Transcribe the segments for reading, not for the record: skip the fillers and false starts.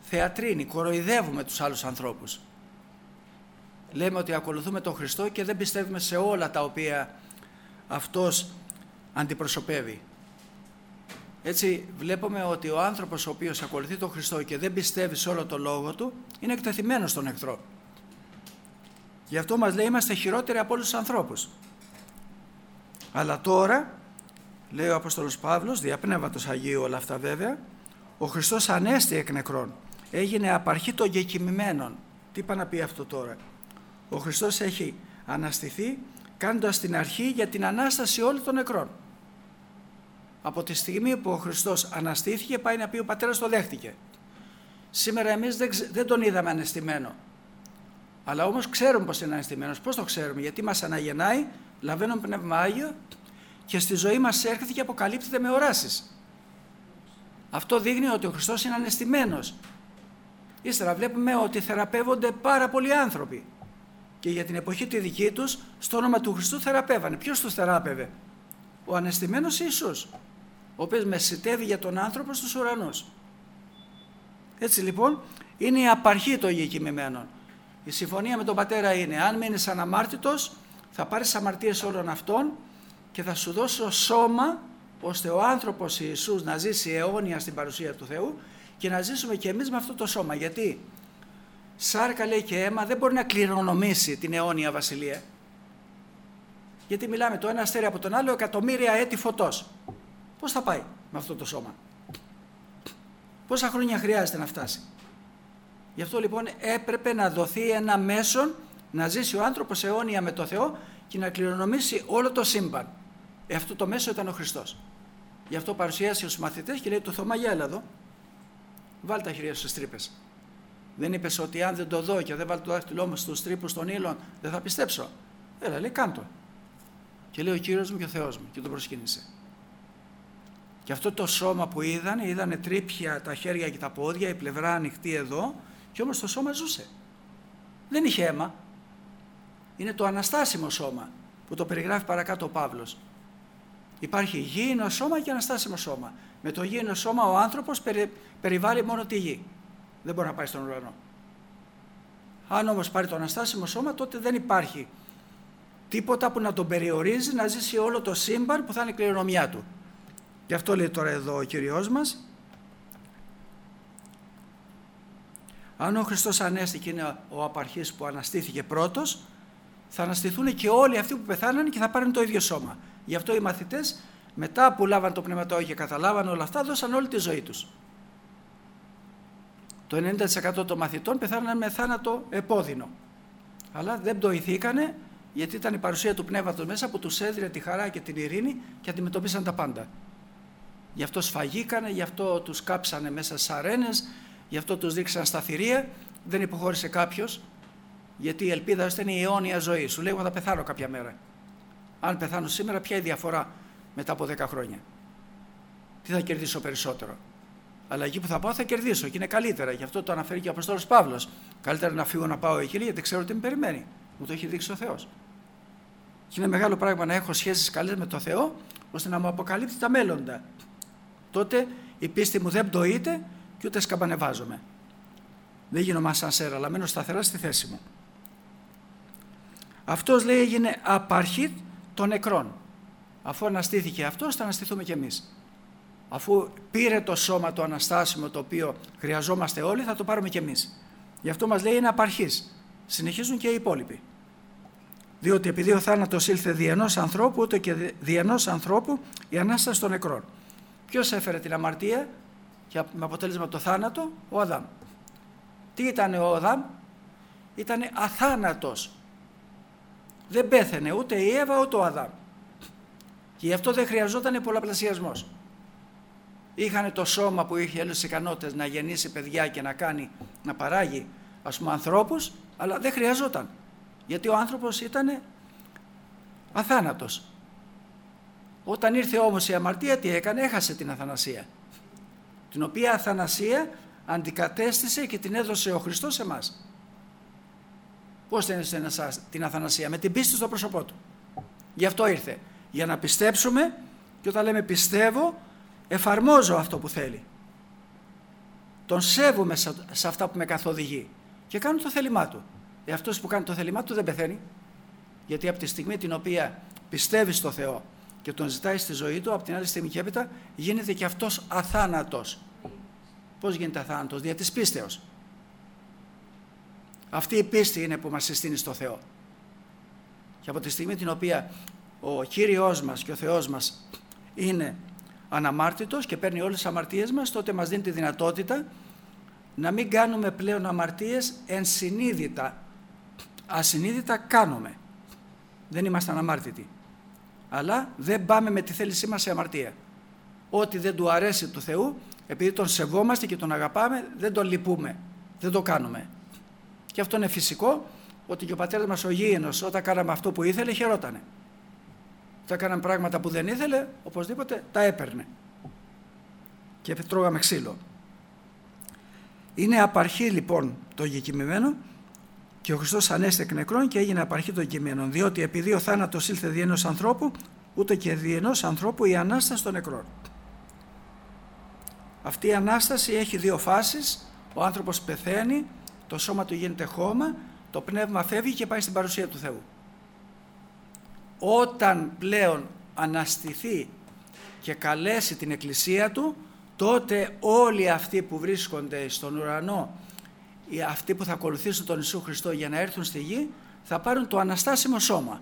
θεατρίνη, κοροϊδεύουμε τους άλλους ανθρώπους. Λέμε ότι ακολουθούμε τον Χριστό και δεν πιστεύουμε σε όλα τα οποία Αυτός αντιπροσωπεύει. Έτσι βλέπουμε ότι ο άνθρωπος ο οποίος ακολουθεί τον Χριστό και δεν πιστεύει σε όλο το λόγο του είναι εκτεθειμένος στον εχθρό. Γι' αυτό μας λέει είμαστε χειρότεροι από όλους τους ανθρώπους. Αλλά τώρα, λέει ο Απόστολος Παύλος, δια Πνεύματος Αγίου όλα αυτά βέβαια, ο Χριστός ανέστη εκ νεκρών, έγινε απαρχή των κεκοιμημένων. Τι πάει να πει αυτό τώρα? Ο Χριστός έχει αναστηθεί κάνοντας την αρχή για την Ανάσταση όλων των νεκρών. Από τη στιγμή που ο Χριστός αναστήθηκε πάει να πει ο Πατέρας το δέχτηκε. Σήμερα εμείς δεν τον είδαμε ανεστημένο. Αλλά όμως ξέρουμε πως είναι ανεστημένος. Πώς το ξέρουμε? Γιατί μας αναγεννάει, λαβαίνουμε Πνεύμα Άγιο και στη ζωή μας έρχεται και αποκαλύπτεται με οράσεις. Αυτό δείχνει ότι ο Χριστός είναι ανεστημένος. Ύστερα βλέπουμε ότι θεραπεύονται πάρα πολλοί άνθρωποι. Και για την εποχή τη δική τους, στο όνομα του Χριστού θεραπεύανε. Ποιος τους θεράπευε? Ο ανεστημένος Ιησούς, ο οποίος μεσητεύει για τον άνθρωπο στους ουρανούς. Έτσι λοιπόν είναι η απαρχή των γεκοιμημένων. Η συμφωνία με τον Πατέρα είναι, αν μείνεις αναμάρτητος, θα πάρεις αμαρτίες όλων αυτών και θα σου δώσω σώμα, ώστε ο άνθρωπος Ιησούς να ζήσει αιώνια στην παρουσία του Θεού και να ζήσουμε και εμείς με αυτό το σώμα. Γιατί σάρκα, λέει, και αίμα δεν μπορεί να κληρονομήσει την αιώνια βασιλεία. Γιατί μιλάμε το ένα αστέρι από τον άλλο εκατομμύρια έτη φωτός. Πώς θα πάει με αυτό το σώμα? Πόσα χρόνια χρειάζεται να φτάσει? Γι' αυτό λοιπόν έπρεπε να δοθεί ένα μέσον να ζήσει ο άνθρωπος αιώνια με το Θεό και να κληρονομήσει όλο το σύμπαν. Αυτό το μέσο ήταν ο Χριστός. Γι' αυτό παρουσιάσει στους μαθητές και λέει του Θωμά, για έλα εδώ, βάλει τα χέρια στις τρύπες. Δεν είπες ότι αν δεν το δω και δεν βάλω το δάχτυλό μου στους τρύπους των ύλων δεν θα πιστέψω? Έλα, λέει, κάντο. Και λέει ο Κύριος μου και ο Θεός μου, και τον προσκύνησε. Και αυτό το σώμα που είδανε τρύπια τα χέρια και τα πόδια, η πλευρά ανοιχτή εδώ, και όμως το σώμα ζούσε. Δεν είχε αίμα. Είναι το αναστάσιμο σώμα που το περιγράφει παρακάτω ο Παύλος. Υπάρχει γήινο σώμα και αναστάσιμο σώμα. Με το γήινο σώμα ο άνθρωπος περιβάλλει μόνο τη γη. Δεν μπορεί να πάει στον ουρανό. Αν όμως πάρει το αναστάσιμο σώμα, τότε δεν υπάρχει τίποτα που να τον περιορίζει να ζήσει όλο το σύμπαν που θα είναι η κληρονομιά του. Γι' αυτό λέει τώρα εδώ ο Κύριος μας, αν ο Χριστός Ανέστη και είναι ο απαρχής που αναστήθηκε πρώτος, θα αναστηθούν και όλοι αυτοί που πεθάνανε και θα πάρουν το ίδιο σώμα. Γι' αυτό οι μαθητές μετά που λάβαν το Πνεύμα του Άγιο και καταλάβαν όλα αυτά, δώσαν όλη τη ζωή τους. Το 90% των μαθητών πεθάνανε με θάνατο επώδυνο. Αλλά δεν πτωηθήκανε, γιατί ήταν η παρουσία του Πνεύματος μέσα που τους έδινε τη χαρά και την ειρήνη και αντιμετωπίσαν τα πάντα. Γι' αυτό σφαγήκανε, γι' αυτό τους κάψανε μέσα στις αρένες, γι' αυτό τους δείξαν στα θηρία, δεν υποχώρησε κάποιος, γιατί η ελπίδα ήταν η αιώνια ζωή. Σου λέει, εγώ θα πεθάνω κάποια μέρα. Αν πεθάνω σήμερα, ποια είναι η διαφορά μετά από 10 χρόνια? Τι θα κερδίσω περισσότερο? Αλλά εκεί που θα πάω θα κερδίσω και είναι καλύτερα. Γι' αυτό το αναφέρει και ο Απόστολος Παύλος. Καλύτερα να φύγω να πάω εκεί, γιατί ξέρω τι με περιμένει. Μου το έχει δείξει ο Θεός. Και είναι μεγάλο πράγμα να έχω σχέσεις καλές με το Θεό, ώστε να μου αποκαλύπτει τα μέλλοντα. Τότε η πίστη μου δεν πτωείται και ούτε σκαμπανεβάζομαι. Δεν γίνομαι ασανσέρ, αλλά μένω σταθερά στη θέση μου. Αυτός, λέει, έγινε απαρχή των νεκρών. Αφού αναστήθηκε αυτός, θα αναστηθούμε κι εμείς. Αφού πήρε το σώμα το αναστάσιμο το οποίο χρειαζόμαστε όλοι, θα το πάρουμε κι εμείς. Γι' αυτό μας λέει είναι απαρχής. Συνεχίζουν και οι υπόλοιποι. Διότι επειδή ο θάνατος ήλθε δι' ενός ανθρώπου, ούτε και δι' ενός ανθρώπου η Ανάσταση των νεκρών. Ποιος έφερε την αμαρτία και με αποτέλεσμα το θάνατο? Ο Αδάμ. Τι ήταν ο Αδάμ? Ήτανε αθάνατος. Δεν πέθαινε ούτε η Εύα ούτε ο Αδάμ. Και γι' αυτό δεν χρειαζόταν πολλαπλασιασμός. Είχαν το σώμα που είχε όλες τις ικανότητες να γεννήσει παιδιά και να παράγει, ας πούμε, ανθρώπους, αλλά δεν χρειαζόταν. Γιατί ο άνθρωπος ήταν αθάνατος. Όταν ήρθε όμως η αμαρτία, τι έκανε? Έχασε την αθανασία. Την οποία αθανασία αντικατέστησε και την έδωσε ο Χριστός σε εμάς. Πώς την έδωσε την αθανασία? Με την πίστη στο πρόσωπό του. Γι' αυτό ήρθε. Για να πιστέψουμε, και όταν λέμε πιστεύω, εφαρμόζω αυτό που θέλει. τον σέβομαι σε αυτά που με καθοδηγεί και κάνω το θέλημά του. Αυτός που κάνει το θέλημά του δεν πεθαίνει, γιατί από τη στιγμή την οποία πιστεύει στο Θεό και τον ζητάει στη ζωή του, από την άλλη στιγμή και έπειτα γίνεται και αυτός αθάνατος. Πώς γίνεται αθάνατος? Δια της πίστεως. Αυτή η πίστη είναι που μας συστήνει στο Θεό. Και από τη στιγμή την οποία ο Κύριος μας και ο Θεός μας είναι αναμάρτητος και παίρνει όλες τις αμαρτίες μας, τότε μας δίνει τη δυνατότητα να μην κάνουμε πλέον αμαρτίες ενσυνείδητα. Ασυνείδητα κάνουμε. Δεν είμαστε αναμάρτητοι. Αλλά δεν πάμε με τη θέλησή μας σε αμαρτία. Ό,τι δεν του αρέσει του Θεού, επειδή τον σεβόμαστε και τον αγαπάμε, δεν τον λυπούμε. Δεν το κάνουμε. Και αυτό είναι φυσικό, ότι και ο πατέρας μας ο Γήινος, όταν κάναμε αυτό που ήθελε, χαιρότανε. Όταν κάναμε πράγματα που δεν ήθελε, οπωσδήποτε τα έπαιρνε. Και τρώγαμε ξύλο. Είναι απαρχή λοιπόν το γεκοιμημένο, και ο Χριστός ανέστη εκ νεκρών και έγινε απαρχή των κειμένων, διότι επειδή ο θάνατος ήλθε δι' ενός ανθρώπου, ούτε και δι' ενός ανθρώπου η Ανάσταση των νεκρών. Αυτή η Ανάσταση έχει δύο φάσεις. Ο άνθρωπος πεθαίνει, το σώμα του γίνεται χώμα, το πνεύμα φεύγει και πάει στην παρουσία του Θεού. Όταν πλέον αναστηθεί και καλέσει την Εκκλησία του, τότε όλοι αυτοί που βρίσκονται στον ουρανό, αυτοί που θα ακολουθήσουν τον Ιησού Χριστό για να έρθουν στη γη, θα πάρουν το αναστάσιμο σώμα.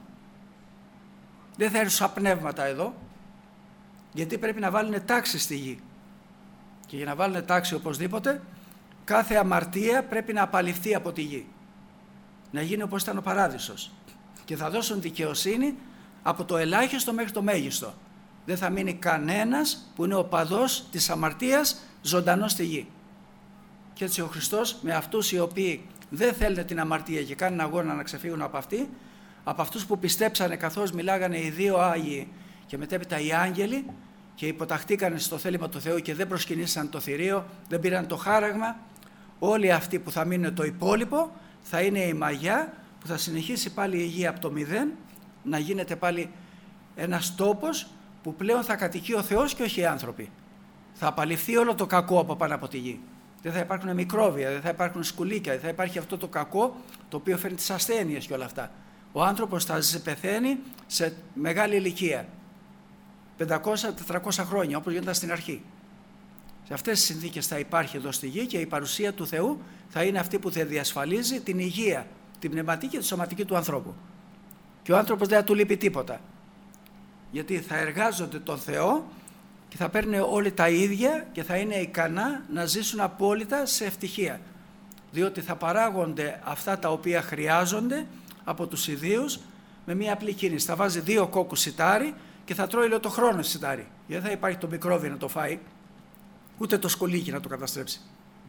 Δεν θα έρθουν σαν πνεύματα εδώ, γιατί πρέπει να βάλουν τάξη στη γη. Και για να βάλουν τάξη οπωσδήποτε, κάθε αμαρτία πρέπει να απαλληφθεί από τη γη. Να γίνει όπως ήταν ο παράδεισος. Και θα δώσουν δικαιοσύνη από το ελάχιστο μέχρι το μέγιστο. Δεν θα μείνει κανένας που είναι οπαδός της αμαρτίας ζωντανός στη γη. Και έτσι ο Χριστός με αυτούς οι οποίοι δεν θέλουν την αμαρτία και κάνουν αγώνα να ξεφύγουν από αυτή, από αυτούς που πιστέψανε καθώς μιλάγανε οι δύο Άγιοι και μετέπειτα οι άγγελοι και υποταχτήκανε στο θέλημα του Θεού και δεν προσκυνήσαν το θηρίο, δεν πήραν το χάραγμα, όλοι αυτοί που θα μείνουν το υπόλοιπο θα είναι η μαγιά που θα συνεχίσει πάλι η γη από το μηδέν, να γίνεται πάλι ένας τόπος που πλέον θα κατοικεί ο Θεός και όχι οι άνθρωποι. Θα απαλληφθεί όλο το κακό από πάνω από τη γη. Δεν θα υπάρχουν μικρόβια, δεν θα υπάρχουν σκουλίκια, δεν θα υπάρχει αυτό το κακό το οποίο φέρνει τις ασθένειες και όλα αυτά. Ο άνθρωπος θα πεθαίνει σε μεγάλη ηλικία, 500-400 χρόνια όπως γινόταν στην αρχή. Σε αυτές τις συνθήκες θα υπάρχει εδώ στη γη και η παρουσία του Θεού θα είναι αυτή που θα διασφαλίζει την υγεία, την πνευματική και τη σωματική του ανθρώπου. Και ο άνθρωπος δεν θα του λείπει τίποτα. Γιατί θα εργάζονται τον Θεό και θα παίρνουν όλοι τα ίδια και θα είναι ικανά να ζήσουν απόλυτα σε ευτυχία. Διότι θα παράγονται αυτά τα οποία χρειάζονται από τους ιδίους με μια απλή κίνηση. Θα βάζει 2 κόκκους σιτάρι και θα τρώει όλο το χρόνο σιτάρι. Γιατί δεν θα υπάρχει το μικρόβιο να το φάει, ούτε το σκολίκι να το καταστρέψει.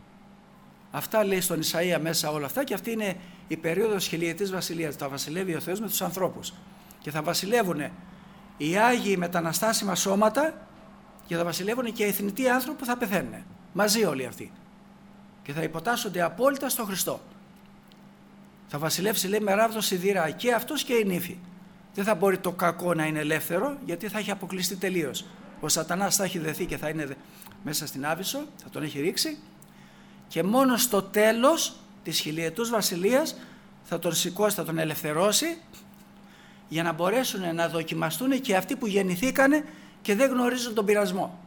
Αυτά λέει στον Ισαΐα μέσα όλα αυτά, και αυτή είναι η περίοδος χιλιετής βασιλείας. Θα βασιλεύει ο Θεός με τους ανθρώπους και θα βασιλεύουν οι Άγιοι με τα αναστάσιμα σώματα και θα βασιλεύουν και οι εθνητοί άνθρωποι που θα πεθαίνουν. Μαζί όλοι αυτοί. Και θα υποτάσσονται απόλυτα στον Χριστό. Θα βασιλεύσει, λέει, με ράβδο σιδηρά και αυτός και η νύφη. Δεν θα μπορεί το κακό να είναι ελεύθερο, γιατί θα έχει αποκλειστεί τελείως. Ο Σατανάς θα έχει δεθεί και θα είναι μέσα στην Άβυσσο, θα τον έχει ρίξει, και μόνο στο τέλος της χιλιετούς βασιλείας θα τον σηκώσει, θα τον ελευθερώσει, για να μπορέσουν να δοκιμαστούν και αυτοί που γεννηθήκανε και δεν γνωρίζουν τον πειρασμό.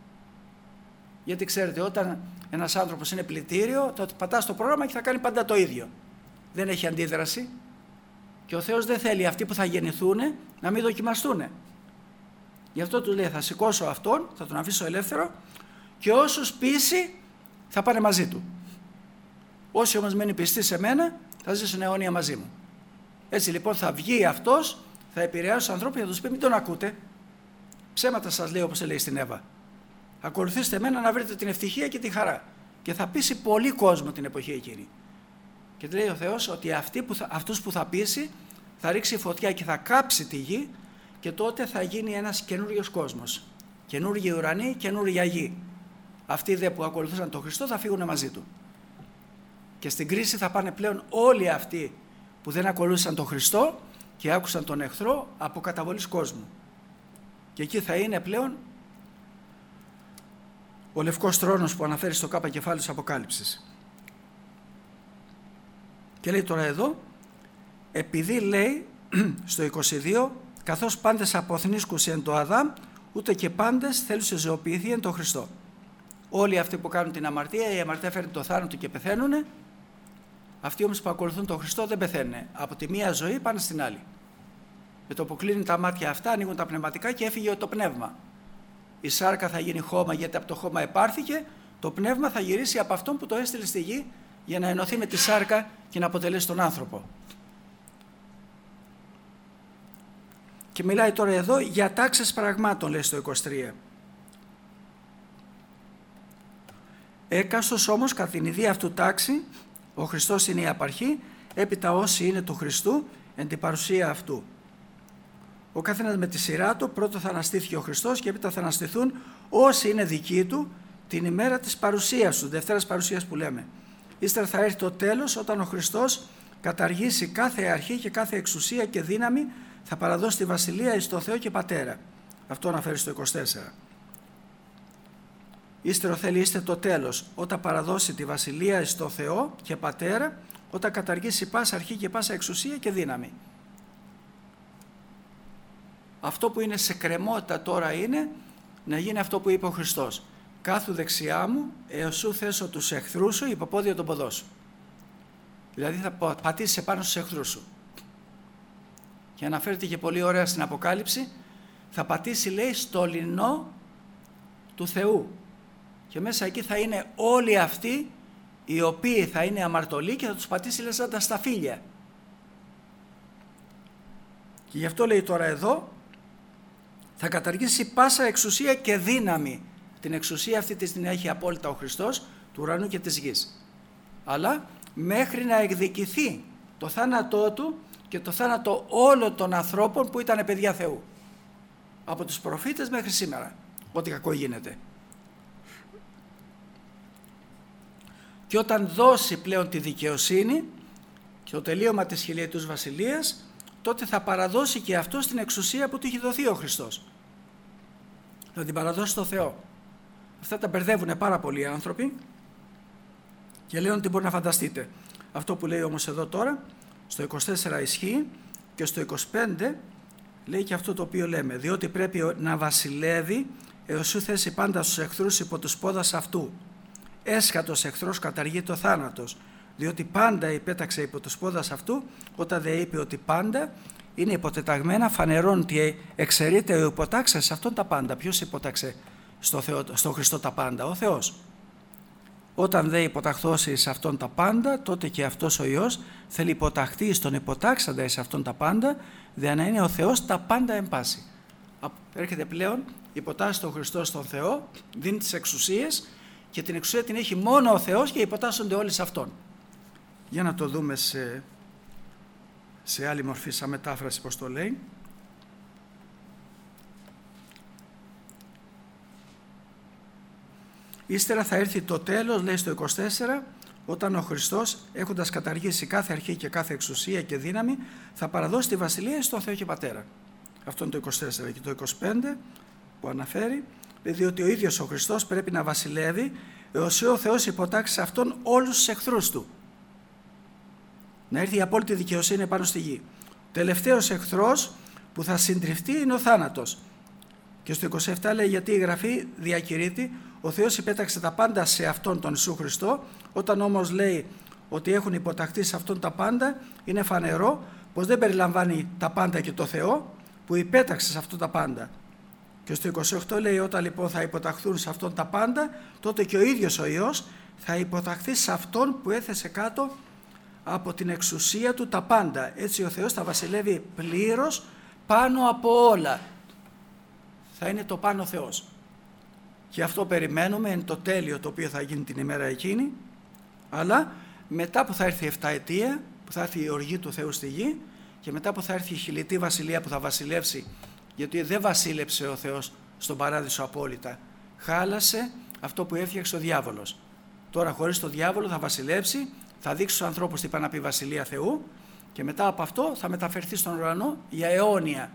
Γιατί ξέρετε, όταν ένας άνθρωπος είναι πλητήριο, θα πατά στο πρόγραμμα και θα κάνει πάντα το ίδιο. Δεν έχει αντίδραση. Και ο Θεός δεν θέλει αυτοί που θα γεννηθούν να μην δοκιμαστούν. Γι' αυτό του λέει, θα σηκώσω αυτόν, θα τον αφήσω ελεύθερο και όσους πείσει θα πάνε μαζί του. Όσοι όμως μένει πιστοί σε μένα θα ζήσουν αιώνια μαζί μου. Έτσι λοιπόν θα βγει αυτός, θα επηρεάσει τους ανθρώπους και θα τους πει, μην τον ακούτε. Ψέματα σας λέει, όπως λέει στην Εύα. Ακολουθήστε εμένα να βρείτε την ευτυχία και τη χαρά. Και θα πείσει πολύ κόσμο την εποχή εκείνη. Και λέει ο Θεός ότι αυτούς που θα πείσει θα ρίξει φωτιά και θα κάψει τη γη, και τότε θα γίνει ένας καινούριος κόσμος. Καινούργιοι ουρανοί, καινούργια γη. Αυτοί δε που ακολουθούσαν τον Χριστό θα φύγουν μαζί του. Και στην κρίση θα πάνε πλέον όλοι αυτοί που δεν ακολούθησαν τον Χριστό και άκουσαν τον εχθρό από καταβολής κόσμου. Και εκεί θα είναι πλέον ο λευκός θρόνος που αναφέρει στο κάπα κεφάλαιο της Αποκάλυψης. Και λέει τώρα εδώ, επειδή λέει στο 22, καθώς πάντες αποθνίσκουσι εν το Αδάμ, ούτε και πάντες θέλουν σε ζωοποιηθεί εν το Χριστό. Όλοι αυτοί που κάνουν την αμαρτία, η αμαρτία φέρνει το θάνατο και πεθαίνουν. Αυτοί όμως που ακολουθούν τον Χριστό δεν πεθαίνουν. Από τη μία ζωή πάνε στην άλλη. Με το που κλείνουν τα μάτια αυτά, ανοίγουν τα πνευματικά και έφυγε το πνεύμα. Η σάρκα θα γίνει χώμα γιατί από το χώμα επάρθηκε, το πνεύμα θα γυρίσει από αυτόν που το έστειλε στη γη για να ενωθεί με τη σάρκα και να αποτελέσει τον άνθρωπο. Και μιλάει τώρα εδώ για τάξεις πραγμάτων, λέει στο 23. Έκαστος όμως κατά την ιδία αυτού τάξη, ο Χριστός είναι η απαρχή, έπειτα όσοι είναι του Χριστού εν την παρουσία αυτού. Ο καθένας με τη σειρά του, πρώτο θα αναστήθηκε ο Χριστός και έπειτα θα αναστηθούν όσοι είναι δικοί του την ημέρα της παρουσίας του, δευτέρας παρουσίας που λέμε. Ύστερα θα έρθει το τέλος όταν ο Χριστός καταργήσει κάθε αρχή και κάθε εξουσία και δύναμη, θα παραδώσει τη βασιλεία εις το Θεό και Πατέρα. Αυτό αναφέρει στο 24. Ύστερο θέλει είστε το τέλος, όταν παραδώσει τη βασιλεία εις το Θεό και Πατέρα, όταν καταργήσει πάσα αρχή και πάσα εξουσία και δύναμη. Αυτό που είναι σε κρεμότητα τώρα είναι να γίνει αυτό που είπε ο Χριστός. Κάθου δεξιά μου, έως σου θέσω τους εχθρούς σου υποπόδια των ποδών σου. Δηλαδή θα πατήσεις επάνω στους εχθρούς σου. Και αναφέρεται και πολύ ωραία στην Αποκάλυψη, θα πατήσει λέει στο λινό του Θεού. Και μέσα εκεί θα είναι όλοι αυτοί οι οποίοι θα είναι αμαρτωλοί και θα τους πατήσει λέει σαν τα σταφύλια. Και γι' αυτό λέει τώρα εδώ, θα καταργήσει πάσα εξουσία και δύναμη. Την εξουσία αυτή την έχει απόλυτα ο Χριστός του ουρανού και της γης. Αλλά μέχρι να εκδικηθεί το θάνατό του και το θάνατο όλων των ανθρώπων που ήταν παιδιά Θεού. Από τους προφήτες μέχρι σήμερα, ό,τι κακό γίνεται. Και όταν δώσει πλέον τη δικαιοσύνη και το τελείωμα της χιλιετούς βασιλείας, τότε θα παραδώσει και αυτό την εξουσία που του έχει δοθεί ο Χριστός. Θα την παραδώσει στο Θεό. Αυτά τα μπερδεύουν πάρα πολλοί άνθρωποι και λένε ότι μπορεί να φανταστείτε. Αυτό που λέει όμως εδώ τώρα, στο 24 ισχύει και στο 25 λέει και αυτό το οποίο λέμε. Διότι πρέπει να βασιλεύει έως σου θέσει πάντα στους εχθρούς υπό τους πόδας αυτού. Έσχατος εχθρός καταργεί το θάνατος. Διότι πάντα υπέταξε υπό τους πόδας αυτού, όταν δεν είπε ότι πάντα είναι υποτεταγμένα, φανερώνει ότι εξαιρείται ο υποτάξας σε αυτόν τα πάντα. Ποιος υποτάξε στο Χριστό τα πάντα? Ο Θεός. Όταν δεν υποταχθώσει σε αυτόν τα πάντα, τότε και αυτός ο Υιός θέλει υποταχθεί στον υποτάξαντα σε αυτόν τα πάντα, για να είναι ο Θεός τα πάντα εν πάση. Έρχεται πλέον, υποτάσσει στον Χριστό στον Θεό, δίνει τις εξουσίες και την εξουσία την έχει μόνο ο Θεός και υποτάσσονται όλοι σε αυτόν. Για να το δούμε σε άλλη μορφή, σαν μετάφραση πώς το λέει. Ύστερα θα έρθει το τέλος, λέει στο 24, όταν ο Χριστός, έχοντας καταργήσει κάθε αρχή και κάθε εξουσία και δύναμη, θα παραδώσει τη βασιλεία στον Θεό και Πατέρα. Αυτό είναι το 24. Και το 25 που αναφέρει, διότι ο ίδιος ο Χριστός πρέπει να βασιλεύει έως ο Θεός υποτάξει σε αυτόν όλους τους εχθρούς του. Να έρθει η απόλυτη δικαιοσύνη πάνω στη γη. Τελευταίος εχθρός που θα συντριφτεί είναι ο θάνατος. Και στο 27 λέει, γιατί η Γραφή διακηρύττει, ο Θεός υπέταξε τα πάντα σε αυτόν τον Ιησού Χριστό. Όταν όμως λέει ότι έχουν υποταχθεί σε αυτόν τα πάντα, είναι φανερό πως δεν περιλαμβάνει τα πάντα και το Θεό που υπέταξε σε αυτόν τα πάντα. Και στο 28 λέει, όταν λοιπόν θα υποταχθούν σε αυτόν τα πάντα, τότε και ο ίδιος ο Υιός θα υποταχθεί σε αυτόν που έθεσε κάτω από την εξουσία του τα πάντα. Έτσι ο Θεός θα βασιλεύει πλήρως πάνω από όλα. Θα είναι το πάνω Θεός. Και αυτό περιμένουμε, είναι το τέλειο το οποίο θα γίνει την ημέρα εκείνη, αλλά μετά που θα έρθει η 7 ετία, που θα έρθει η οργή του Θεού στη γη, και μετά που θα έρθει η χιλιετή βασιλεία που θα βασιλεύσει, γιατί δεν βασίλεψε ο Θεός στον παράδεισο απόλυτα, χάλασε αυτό που έφτιαξε ο διάβολος. Τώρα χωρίς το διάβολο θα βασιλεύσει, θα δείξει στους ανθρώπους τι πάει να πει βασιλεία Θεού, και μετά από αυτό θα μεταφερθεί στον ουρανό για αιώνια.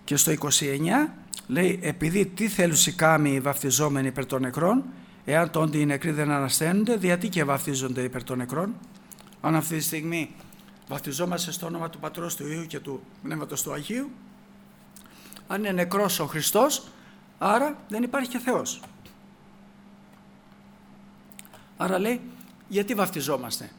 Και στο 29 λέει, επειδή τι θέλουσι κάμοι οι βαφτιζόμενοι υπέρ των νεκρών, εάν τόντι οι νεκροί δεν ανασταίνονται, γιατί και βαφτίζονται υπέρ των νεκρών? Αν αυτή τη στιγμή βαφτιζόμαστε στο όνομα του Πατρός, του Υιού και του Πνεύματος του Αγίου, αν είναι νεκρός ο Χριστός, άρα δεν υπάρχει και Θεός. Άρα λέει, γιατί βαφτιζόμαστε?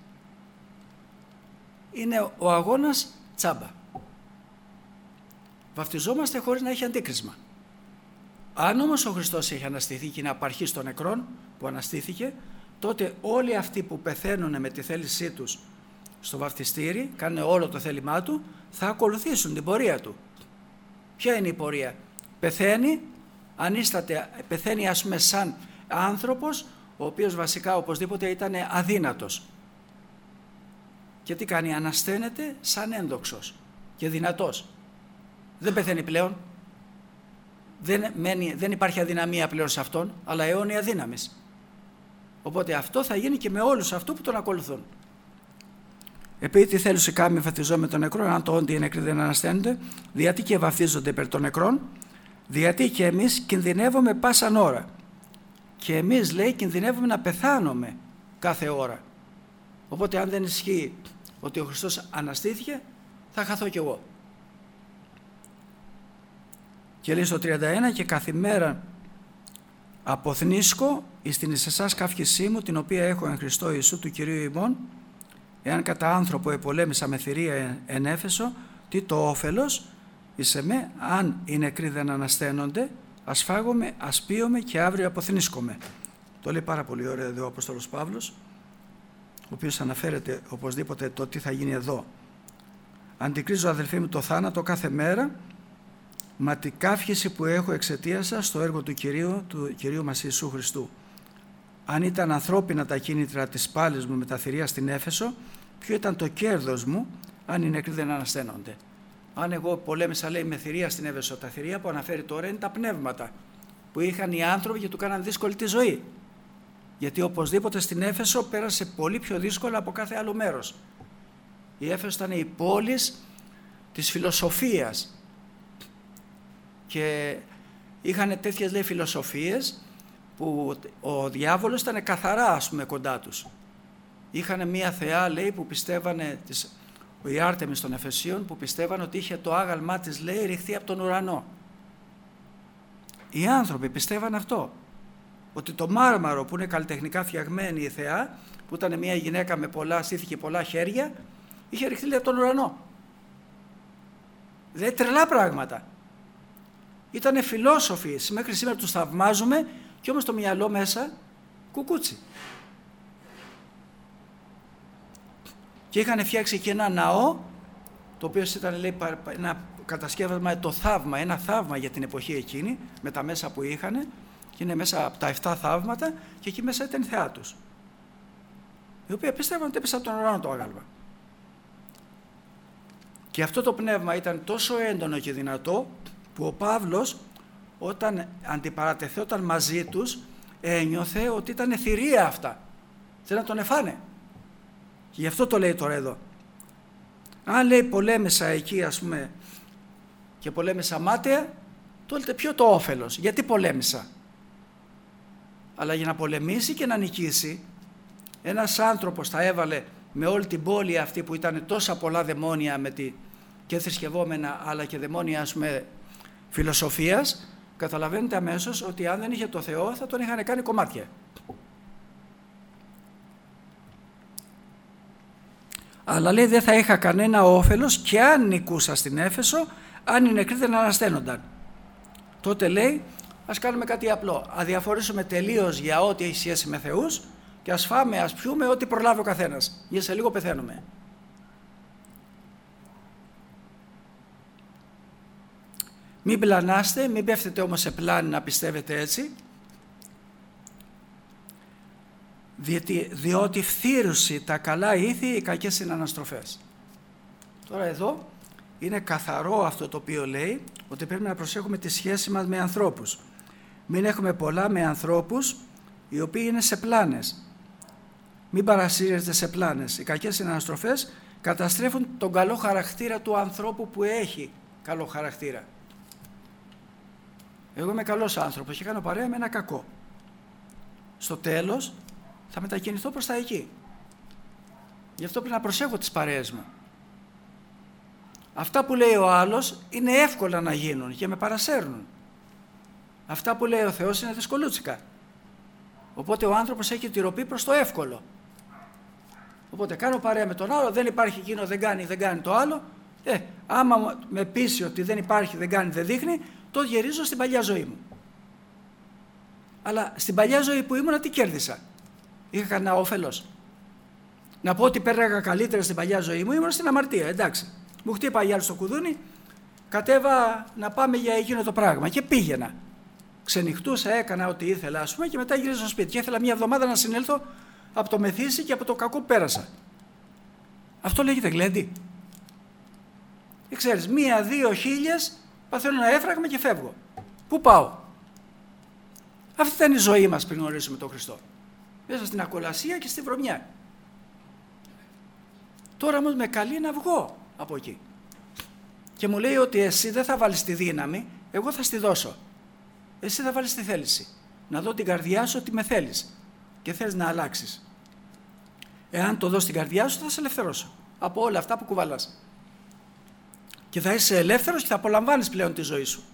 Είναι ο αγώνας τσάμπα. Βαφτιζόμαστε χωρίς να έχει αντίκρισμα. Αν όμως ο Χριστός έχει αναστηθεί και είναι απαρχής των νεκρών που αναστήθηκε, τότε όλοι αυτοί που πεθαίνουν με τη θέλησή τους στο βαφτιστήρι, κάνουν όλο το θέλημά του, θα ακολουθήσουν την πορεία του. Ποια είναι η πορεία? Πεθαίνει, ανίσταται, πεθαίνει ας πούμε σαν άνθρωπος, ο οποίος βασικά οπωσδήποτε ήταν αδύνατος. Και τι κάνει? Ανασταίνεται σαν ένδοξος και δυνατός. Δεν πεθαίνει πλέον. Δεν υπάρχει αδυναμία πλέον σε αυτόν, αλλά αιώνια δύναμης. Οπότε αυτό θα γίνει και με όλους αυτούς που τον ακολουθούν. Επειδή τι θέλουσι κάμοι βαφτιζόμενοι των νεκρών, αν το όντι οι νεκροί δεν ανασταίνονται, διότι και βαφτίζονται υπέρ των νεκρών, διότι και εμείς κινδυνεύουμε πάσαν ώρα. Και εμείς, λέει, κινδυνεύουμε να πεθάνουμε κάθε ώρα. Οπότε αν δεν ισχύει ότι ο Χριστός αναστήθηκε, θα χαθώ κι εγώ. Και λέει στο 31, και καθημέρα αποθνίσκω εις την εις εσάς καύχησή μου, την οποία έχω εν Χριστώ Ιησού του Κυρίου ημών, εάν κατά άνθρωπο επολέμησα με θηρία εν Έφεσο, τι το όφελος εις εμέ, αν οι νεκροί δεν ανασταίνονται, ας φάγομαι, ας πίομαι και αύριο αποθνίσκομαι. Το λέει πάρα πολύ ωραία εδώ ο Απόστολος Παύλος, ο οποίος αναφέρεται οπωσδήποτε το τι θα γίνει εδώ. Αντικρίζω, αδελφοί μου, το θάνατο κάθε μέρα, μα την καύχηση που έχω εξαιτίας σας στο έργο του Κυρίου μας Ιησού Χριστού. Αν ήταν ανθρώπινα τα κίνητρα της πάλης μου με τα θηρία στην Έφεσο, ποιο ήταν το κέρδος μου αν οι νεκροί δεν ανασταίνονται? Αν εγώ πολέμησα, λέει, με θηρία στην Έφεσο, τα θηρία που αναφέρει τώρα είναι τα πνεύματα που είχαν οι άνθρωποι και του κάναν δύσκολη τη ζωή. Γιατί οπωσδήποτε στην Έφεσο πέρασε πολύ πιο δύσκολα από κάθε άλλο μέρος. Η Έφεσος ήταν η πόλη της φιλοσοφίας και είχαν τέτοιες, λέει, φιλοσοφίες που ο διάβολος ήταν καθαρά, ας πούμε, κοντά τους. Είχαν μία θεά, λέει, που πιστεύανε, η Άρτεμις των Εφεσίων, που πιστεύανε ότι είχε το άγαλμά της, λέει, ρηχθεί από τον ουρανό. Οι άνθρωποι πιστεύαν αυτό, ότι το μάρμαρο που είναι καλλιτεχνικά φτιαγμένη η θεά, που ήταν μία γυναίκα με πολλά στήθη και πολλά χέρια, είχε ρηχθεί, λέει, από τον ουρανό. Δηλαδή τρελά πράγματα. Ήτανε φιλόσοφοι, μέχρι σήμερα τους θαυμάζουμε και όμως το μυαλό μέσα κουκούτσι. Και είχαν φτιάξει και ένα ναό, το οποίο ήταν, λέει, ένα κατασκεύασμα, το θαύμα, ένα θαύμα για την εποχή εκείνη, με τα μέσα που είχαν, και είναι μέσα από τα 7 θαύματα, και εκεί μέσα ήταν η θεά τους, η οποία πίστευαν ότι έπεσε από τον ουρανό το άγαλμα. Και αυτό το πνεύμα ήταν τόσο έντονο και δυνατό, που ο Παύλος, όταν αντιπαρατεθόταν μαζί τους, ένιωθε ότι ήταν θηρία αυτά. Θέλει να τον εφάνε. Και γι' αυτό το λέει τώρα εδώ. Αν, λέει, πολέμησα εκεί, ας πούμε, και πολέμησα μάταια, τότε ποιο το όφελος? Γιατί πολέμησα? Αλλά για να πολεμήσει και να νικήσει, ένας άνθρωπος θα έβαλε με όλη την πόλη αυτή που ήταν τόσα πολλά δαιμόνια και θρησκευόμενα, αλλά και δαιμόνια, ας πούμε, φιλοσοφίας, καταλαβαίνετε αμέσως ότι αν δεν είχε το Θεό θα τον είχαν κάνει κομμάτια. Αλλά, λέει, δεν θα είχα κανένα όφελος και αν νικούσα στην Έφεσο, αν οι νεκροί δεν ανασταίνονταν. Τότε, λέει, ας κάνουμε κάτι απλό. Αδιαφορήσουμε τελείως για ό,τι έχει σχέση με θεούς και ας φάμε, ας πιούμε ό,τι προλάβει ο καθένας. Για σε λίγο πεθαίνουμε. Μην πλανάστε, μην πέφτετε όμως σε πλάνη να πιστεύετε έτσι, διότι φθήρουσι τα καλά ήθη, οι κακές είναι αναστροφές. Τώρα εδώ είναι καθαρό αυτό το οποίο λέει, ότι πρέπει να προσέχουμε τη σχέση μας με ανθρώπους. Μην έχουμε πολλά με ανθρώπους οι οποίοι είναι σε πλάνες. Μην παρασύρεστε σε πλάνες. Οι κακές είναι αναστροφές καταστρέφουν τον καλό χαρακτήρα του ανθρώπου που έχει καλό χαρακτήρα. Εγώ είμαι καλός άνθρωπος και κάνω παρέα με ένα κακό. Στο τέλος θα μετακινηθώ προς τα εκεί. Γι' αυτό πρέπει να προσέχω τις παρέες μου. Αυτά που λέει ο άλλος είναι εύκολα να γίνουν και με παρασέρνουν. Αυτά που λέει ο Θεός είναι δυσκολούτσικα. Οπότε ο άνθρωπος έχει τη ροπή προς το εύκολο. Οπότε κάνω παρέα με τον άλλο, δεν υπάρχει εκείνο, δεν κάνει το άλλο. Άμα με πείσει ότι δεν υπάρχει, δεν κάνει, δεν δείχνει, το γυρίζω στην παλιά ζωή μου. Αλλά στην παλιά ζωή που ήμουνα τι κέρδισα? Είχα κανένα όφελος? Να πω ότι πέραγα καλύτερα στην παλιά ζωή μου, ήμουν στην αμαρτία, εντάξει. Μου χτύπαγε άλλο στο κουδούνι, κατέβα να πάμε για εκείνο το πράγμα και πήγαινα. Ξενυχτούσα, έκανα ό,τι ήθελα, ας πούμε, και μετά γύριζα στο σπίτι. Και ήθελα μια εβδομάδα να συνέλθω από το μεθύσι και από το κακό που πέρασα. Αυτό λέγεται γλέντι? Ξέρεις, 1-2 χίλιες παθαίνω ένα έφραγμα και φεύγω. Πού πάω? Αυτή ήταν η ζωή μας πριν γνωρίσουμε τον Χριστό. Μέσα στην ακολασία και στη βρωμιά. Τώρα όμως με καλεί να βγω από εκεί. Και μου λέει ότι εσύ δεν θα βάλεις τη δύναμη, εγώ θα στη δώσω. Εσύ θα βάλεις τη θέληση. Να δω την καρδιά σου ότι με θέλεις και θέλεις να αλλάξεις. Εάν το δω στην καρδιά σου θα σε ελευθερώσω από όλα αυτά που κουβαλάς. Και θα είσαι ελεύθερος και θα απολαμβάνεις πλέον τη ζωή σου.